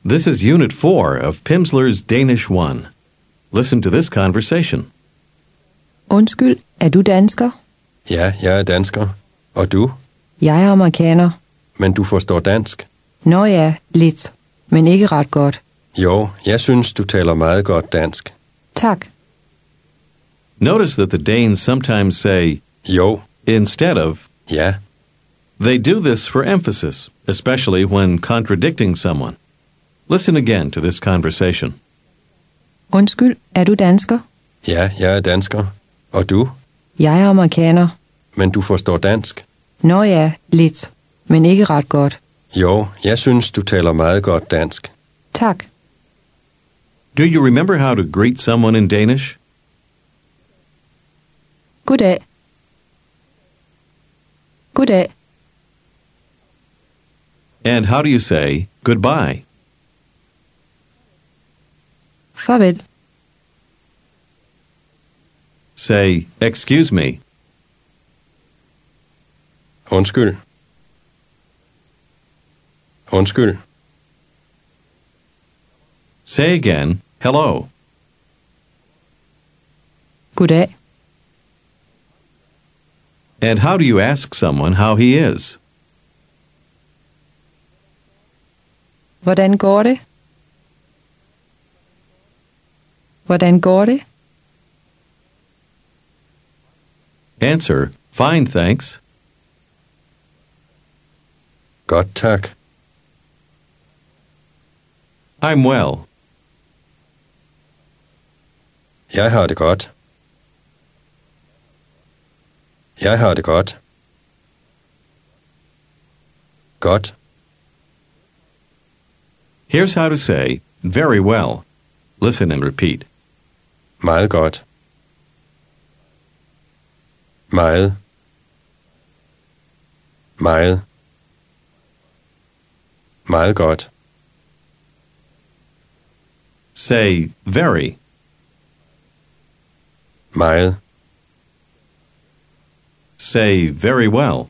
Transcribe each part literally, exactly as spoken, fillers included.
This is Unit four of Pimsleur's Danish one. Listen to this conversation. Undskyld, er du dansker? Ja, jeg er dansker. Og du? Jeg er amerikaner. Men du forstår dansk? Nå ja, lidt, men ikke ret godt. Jo, jeg synes, du taler meget godt dansk. Tak. Notice that the Danes sometimes say Jo, instead of. ja, They do this for emphasis, especially when contradicting someone. Listen again to this conversation. Undskyld, er du dansker? ja, jeg er dansker. Og du? Jeg er amerikaner. Men du forstår dansk? Nå ja, lidt, men ikke ret godt. Jo, jeg synes, du taler meget godt dansk. Tak. Do you remember how to greet someone in Danish? Goddag. Goddag. And how do you say goodbye? Farvel. Say, excuse me. Undskyld. Undskyld. Say again, hello. Goddag. And how do you ask someone how he is? Hvordan går det? Hvordan går det? Answer, fine, thanks. Godt, tak. I'm well. Jeg har det godt. Jeg har det godt. Godt. Here's how to say very well. Listen and repeat. Meget godt. Meget. Meget. Meget godt. Say very. Meget. Say very well.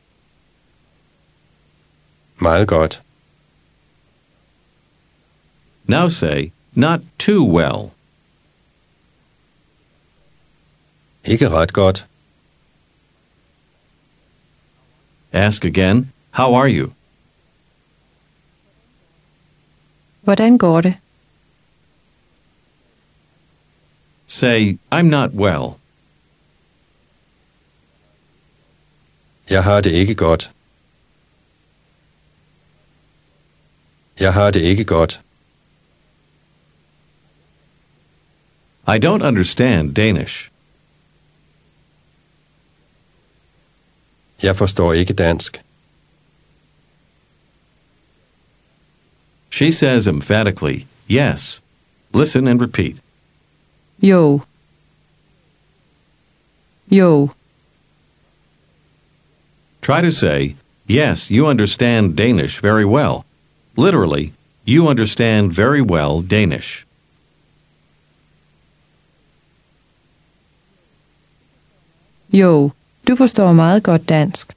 Meget godt. Now say not too well. Ikke ret godt. Ask again, how are you? Hvordan går det? Say, I'm not well. Jeg har det ikke godt. Jeg har det ikke godt. I don't understand Danish. Jeg forstår ikke dansk. She says emphatically, yes. Listen and repeat. Jo. Jo. Try to say, yes, you understand Danish very well. Literally, you understand very well Danish. Jo, du forstår meget godt dansk.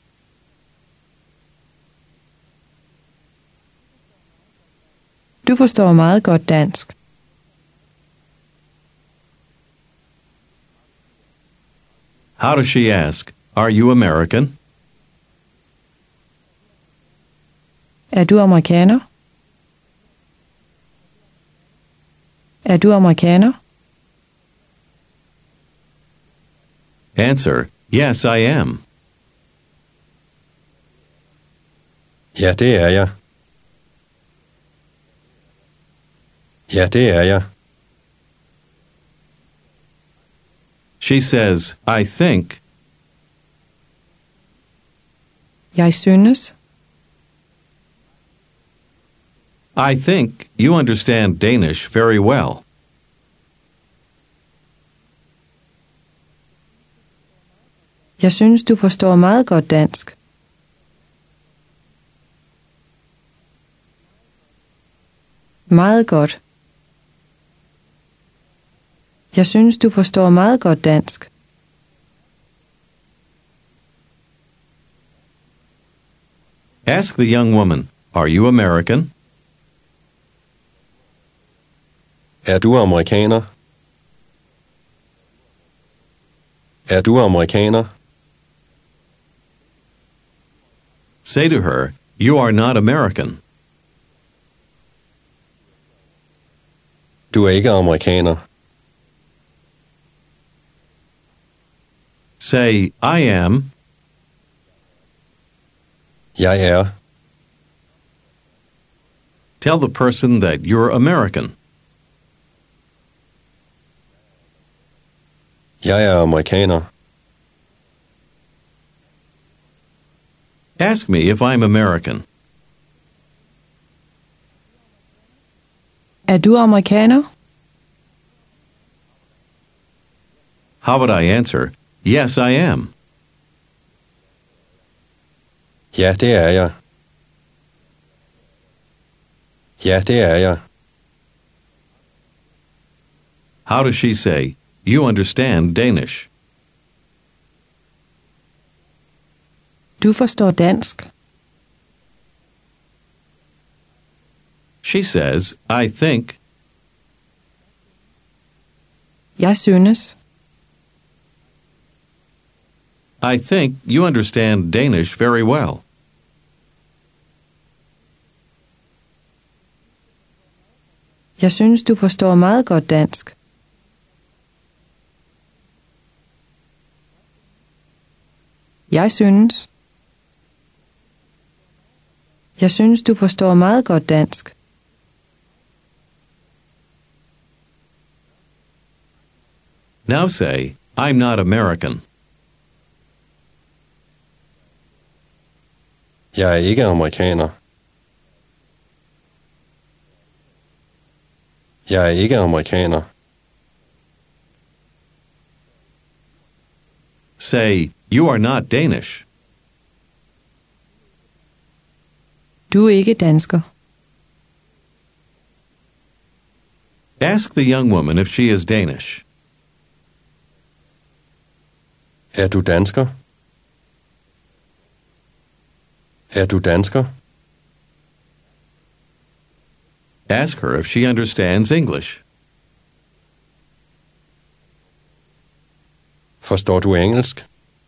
Du forstår meget godt dansk. How does she ask, are you American? Er du amerikaner? Er du amerikaner? Answer, yes, I am. Ja, det er jeg. Ja, det er jeg. She says, I think. Jeg synes. I think you understand Danish very well. Jeg synes, du forstår meget godt dansk. Meget godt. Jeg synes, du forstår meget godt dansk. Ask the young woman, are you American? Er du amerikaner? Er du amerikaner? Say to her, you are not American. Du er ikke amerikaner. Say, I am. Jeg er. Tell the person that you're American. Jeg er amerikaner. Ask me if I'm American. Er du amerikaner? How would I answer? Yes, I am. Ja, det er jeg. Ja, det er jeg. How does she say, you understand Danish? Du forstår dansk. She says, I think. Jeg synes. I think you understand Danish very well. Jeg synes, du forstår meget godt dansk. Jeg synes. Jeg synes, du forstår meget godt dansk. Now say, I'm not American. Jeg er ikke amerikaner. Jeg er ikke amerikaner. Say, you are not Danish. Du er ikke dansker. Ask the young woman if she is Danish. Er du dansker? Er du dansker? Ask her if she understands English. Forstår du engelsk?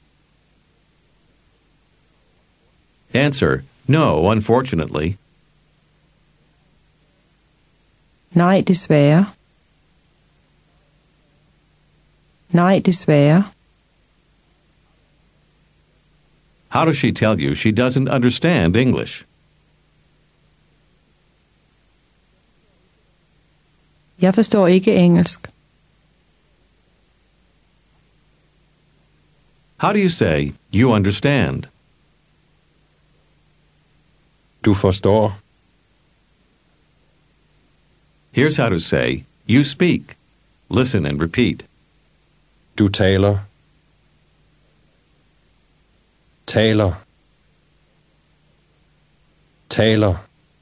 Answer, no, unfortunately. Nej, desværre. Nej, desværre. How does she tell you she doesn't understand English? Jeg forstår ikke engelsk. How do you say, you understand? Du forstår. Here's how to say, you speak. Listen and repeat. Du taler. Taler. Taler.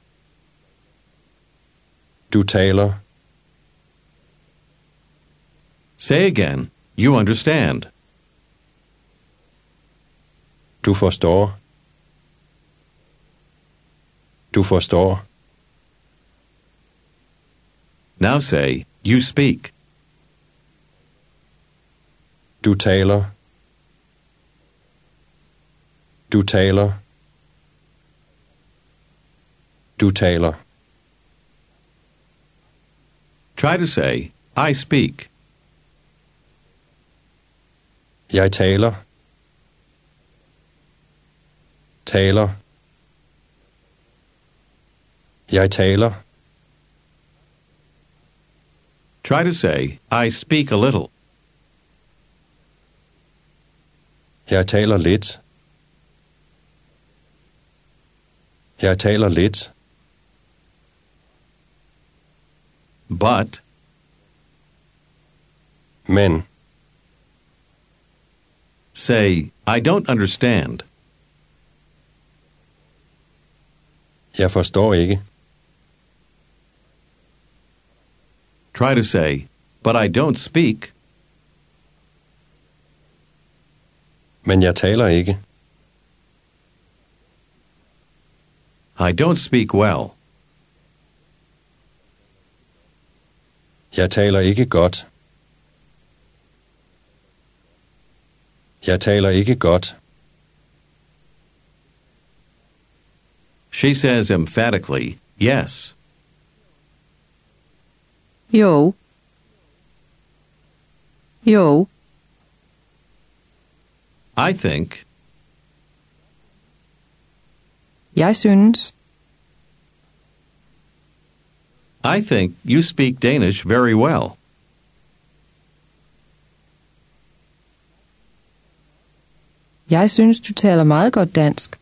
Du taler. Say again, you understand. Du forstår. Du forstår. Now say, you speak. Du taler. Du taler. Du taler. Try to say, I speak. Jeg taler. Taler. Jeg taler. Try to say, I speak a little. Jeg taler lidt. Jeg taler lidt. But. Men. Say, I don't understand. Jeg forstår ikke. Try to say, but I don't speak. Men jeg taler ikke. I don't speak well. Jeg taler ikke godt. Jeg taler ikke godt. She says emphatically, yes. Jo. Jo. I think. Jeg synes. I think you speak Danish very well. Jeg synes, du taler meget godt dansk.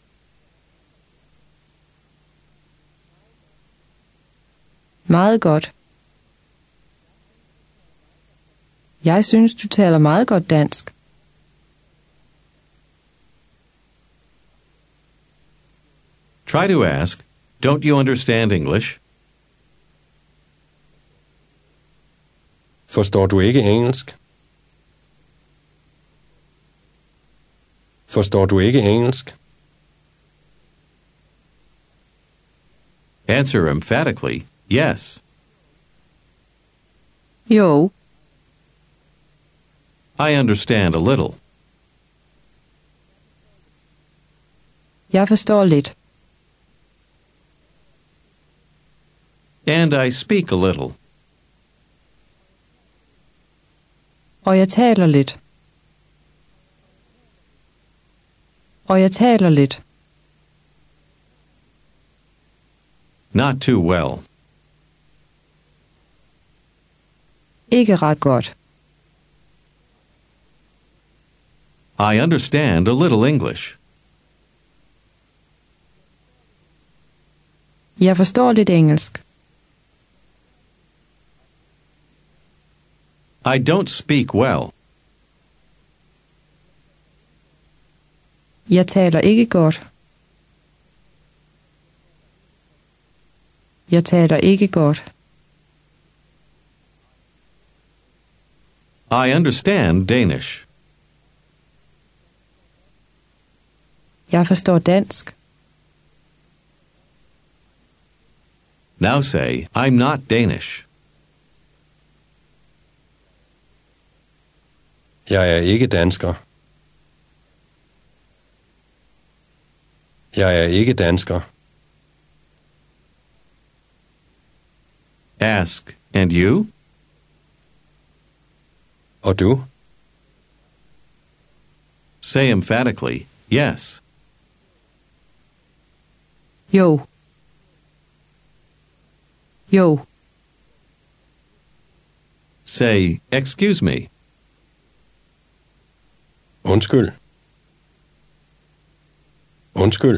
Meget godt. Jeg synes, du taler meget godt dansk. Try to ask, don't you understand English? Forstår du ikke engelsk? Forstår du ikke engelsk? Answer emphatically, yes. Jo. I understand a little. Jeg forstår lidt. And I speak a little. Og jeg taler lidt. Og jeg taler lidt. Not too well. Ikke ret godt. I understand a little English. Jeg forstår lidt engelsk. I don't speak well. Jeg taler ikke godt. Jeg taler ikke godt. I understand Danish. Jeg forstår dansk. Now say, I'm not Danish. Jeg er ikke dansker. Jeg er ikke dansker. Ask, and you? Og du? Say emphatically, yes. Jo. Jo. Say, excuse me. Undskyld. Undskyld.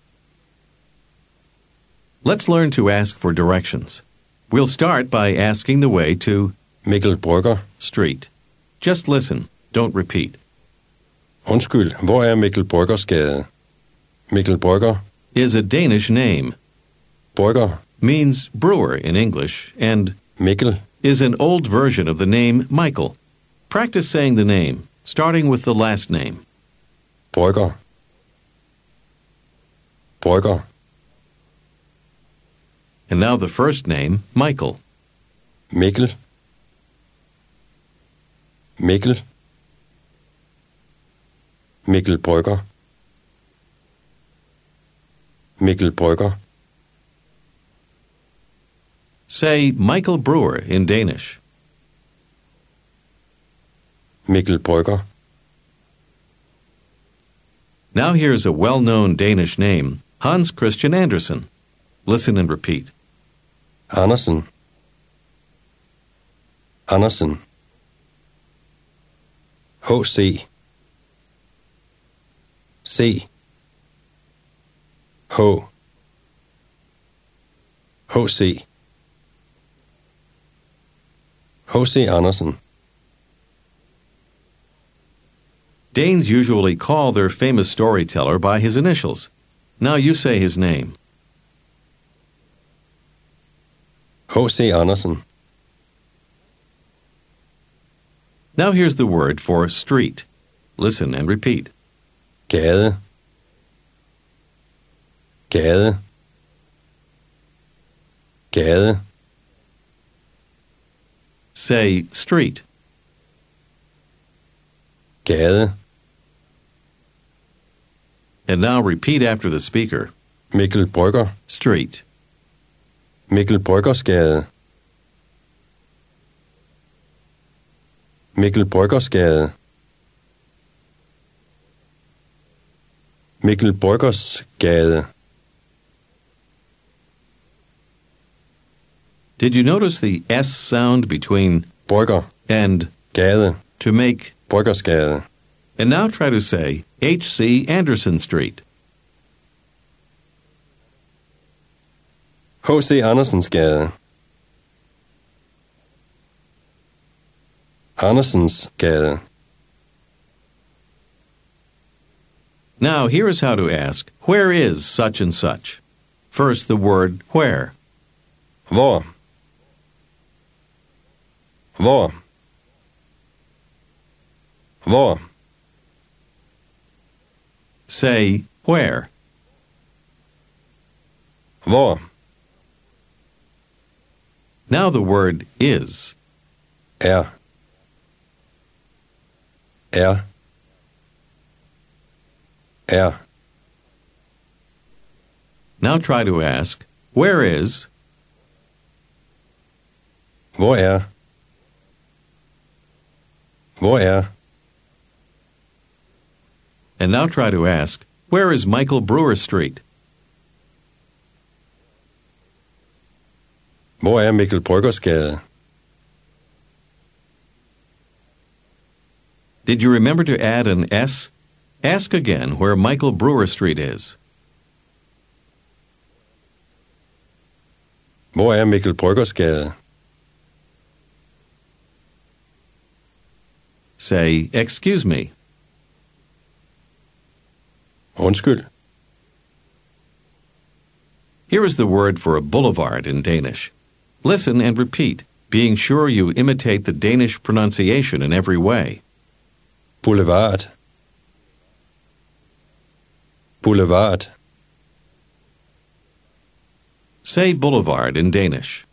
Let's learn to ask for directions. We'll start by asking the way to Mikkel Brygger. street. Just listen, don't repeat. Undskyld, hvor er Mikkel Bryggers gade? Mikkel Brygger. Is a Danish name, Brygger. means brewer in English, and Mikkel. is an old version of the name Michael. Practice saying the name, starting with the last name. Brygger. Brygger. And now the first name, Michael. Mikkel. Mikkel. Mikkel Brygger. Mikkel Brygger. Say Michael Brewer in Danish. Mikkel Brygger. Now here's a well-known Danish name, Hans Christian Andersen. Listen and repeat. Andersen. Andersen. H C. C. H. H C. H C. Andersen. Danes usually call their famous storyteller by his initials. Now you say his name. H C. Andersen. Now here's the word for street. Listen and repeat. Gade. Gade. Gade. Say street. Gade. And now repeat after the speaker. Mikkel Brygger. Street. Mikkel Bryggersgade. Mikkel Bryggersgade. Mikkel Bryggersgade. Did you notice the S sound between Brygger. and Gade. to make? Bryggersgade. And now try to say H C Anderson Street. H C Andersensgade. Andersensgade. Now here is how to ask, where is such and such? First the word where. Hvor? Hvor? Hvor? Say where. Hvor? Now the word is. Er. Er. Er. Now try to ask, where is? Hvor er? Hvor er? And now try to ask, where is Michael Brewer Street? Hvor er Mikkel Bryggersgade? Did you remember to add an S? Ask again where Michael Brewer Street is. Hvor er Mikkel Bryggersgade? Say, excuse me. Undskyld. Here is the word for a boulevard in Danish. Listen and repeat, being sure you imitate the Danish pronunciation in every way. Boulevard. Boulevard. Say boulevard in Danish.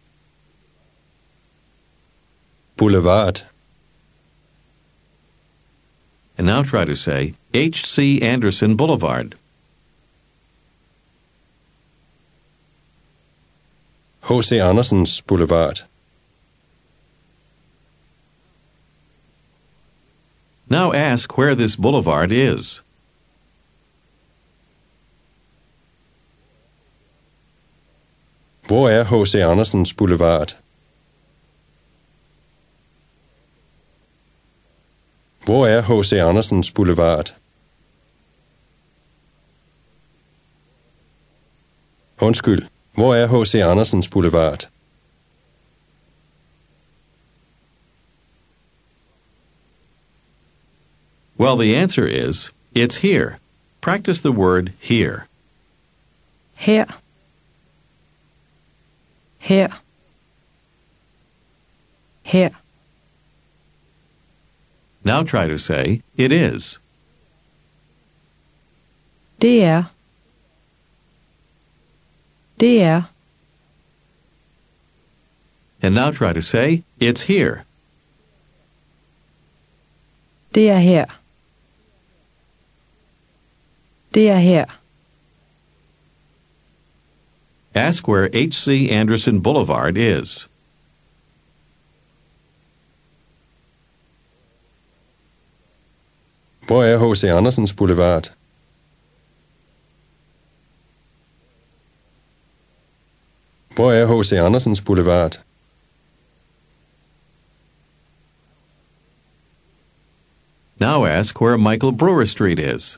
Boulevard. And now try to say H C Anderson Boulevard. H C Andersens Boulevard. Now ask where this boulevard is. Hvor er H C Andersens Boulevard? Hvor er H C Andersens Boulevard? Undskyld, hvor er H C Andersens Boulevard? Well, the answer is, it's here. Practice the word here. Her. Her. Her. Now try to say, it is. Det er. Det er. And now try to say, it's here. Det er her. Det er her. Ask where H C Anderson Boulevard is. Hvor er H C Andersens Boulevard? Hvor er H C Andersens Boulevard? Now ask where Michael Brewer Street is.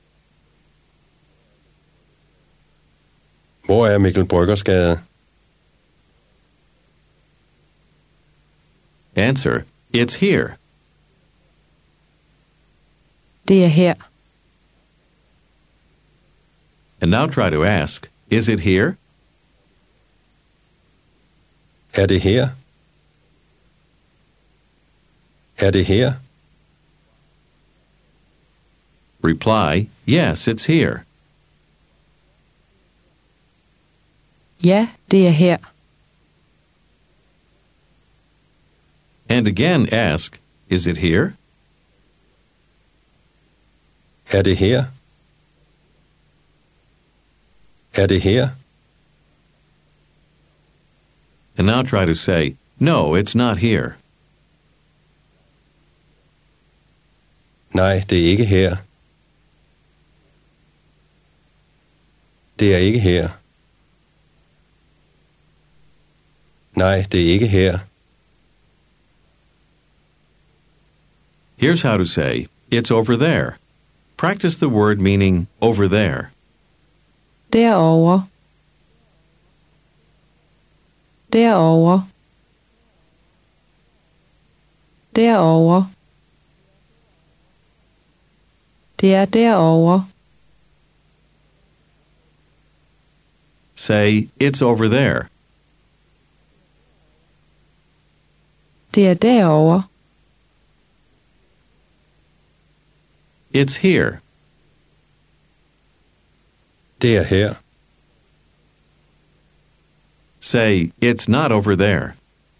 Hvor er Mikkel Bryggersgade? Answer, it's here. Det er her. And now try to ask, is it here? Er det her? Er det her? Reply, yes, it's here. Ja, det er her. And again ask, is it here? Er det her? Er det her? And now try to say, no, it's not here. Nej, det er ikke her. Det er ikke her. Nej, det er ikke her. Here's how to say, it's over there. Practice the word meaning over there. Derovre. Derovre. Derovre. Det er derovre. Say, it's over there. Det er derovre. It's here. Det er her. Say, it's not over there.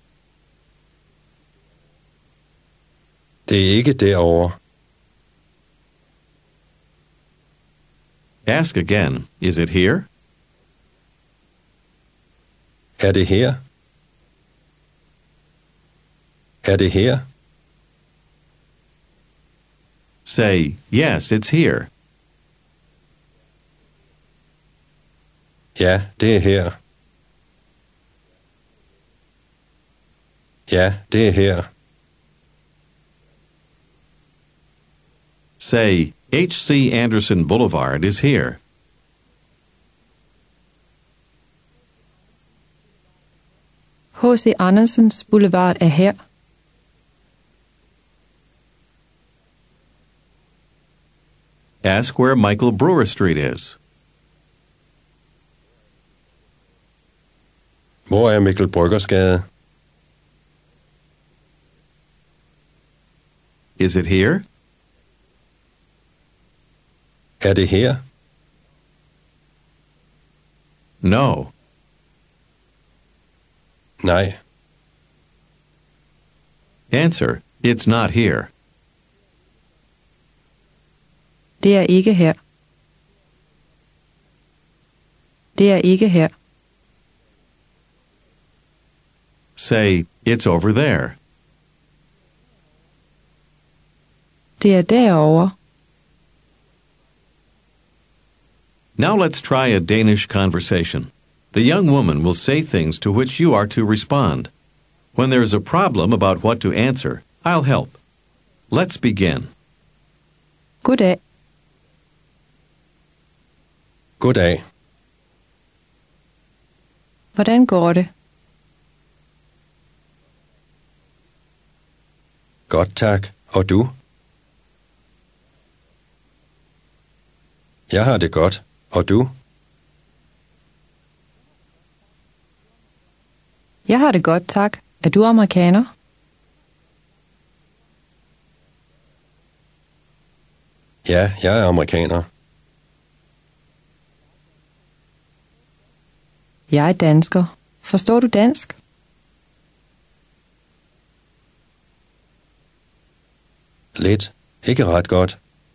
Det er ikke derovre. Ask again, is it here? Er det her? Er det her? Say, yes, it's here. Ja, det er her. Ja, det er her. Say, H C Anderson Boulevard is here. H C Andersens Boulevard er her. Ask where Michael Brewer Street is. Hvor er Mikkel Bryggers Gade? Is it here? Er det her? No. Nej. Answer, it's not here. Det er ikke her. Det er ikke her. Say, it's over there. Det er derovre. Now let's try a Danish conversation. The young woman will say things to which you are to respond. When there is a problem about what to answer, I'll help. Let's begin. Goddag. Goddag. Hvordan går det? Godt tak. Og du? Jeg har det godt. Og du? Jeg har det godt, tak. Er du amerikaner? Ja, jeg er amerikaner. Jeg er dansker. Forstår du dansk? Lidt. Ikke ret godt.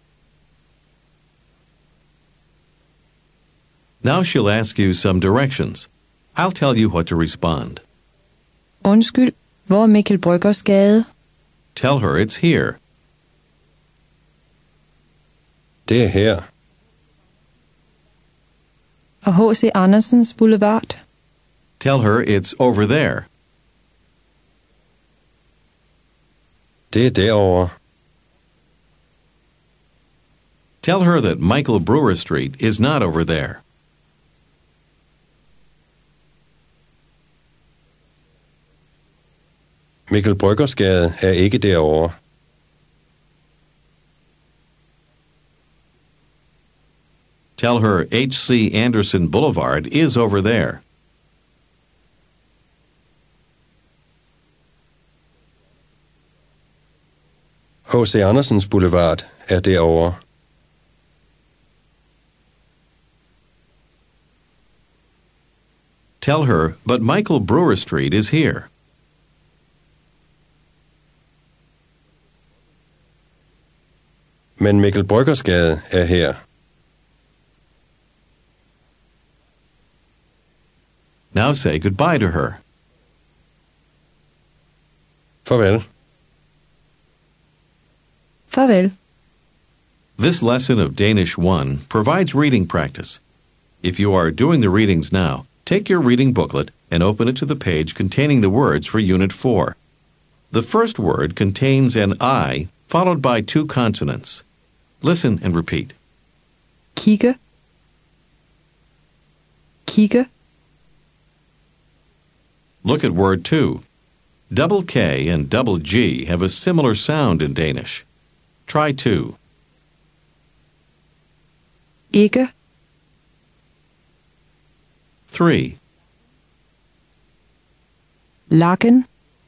Now she'll ask you some directions. I'll tell you what to respond. Undskyld, hvor er Mikkel Bryggers Gade? Tell her it's here. Det er her. Og H C Andersens Boulevard? Tell her it's over there. Det er derovre. Tell her that Michael Brewer Street is not over there. Mikkel Bryggers Gade er ikke derovre. Tell her H C Anderson Boulevard is over there. H C Andersens Boulevard er derovre. Tell her, but Michael Brewer Street is here. Men Mikkel Bryggersgade er her. Now say goodbye to her. Farvel. Farvel. This lesson of Danish one provides reading practice. If you are doing the readings now, take your reading booklet and open it to the page containing the words for Unit four. The first word contains an I followed by two consonants. Listen and repeat. Kigge. Kigge. Look at word two. Double K and double G have a similar sound in Danish. Try two. Ikke. Three. Lakken.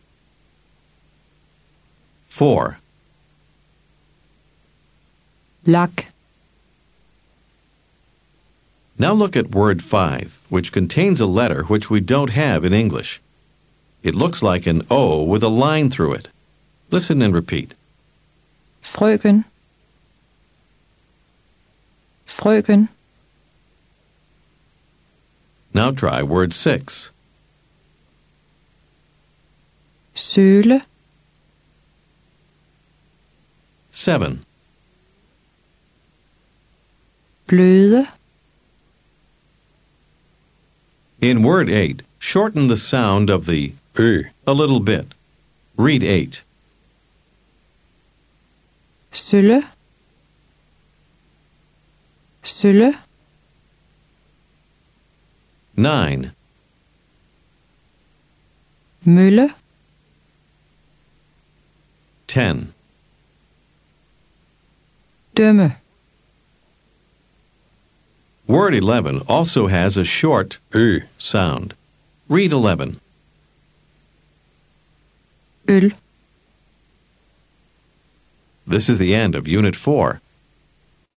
Four. Lak. Now look at word five, which contains a letter which we don't have in English. It looks like an O with a line through it. Listen and repeat. Frøken. Frøken. Now try word six. Søle. Seven. Bløde. In word eight, shorten the sound of the Ø. a little bit. Read eight. Sølle. Sølle. Nine. Mølle. Ten. Dømme. Word eleven also has a short Ø. sound. Read eleven. Øl. This is the end of Unit four.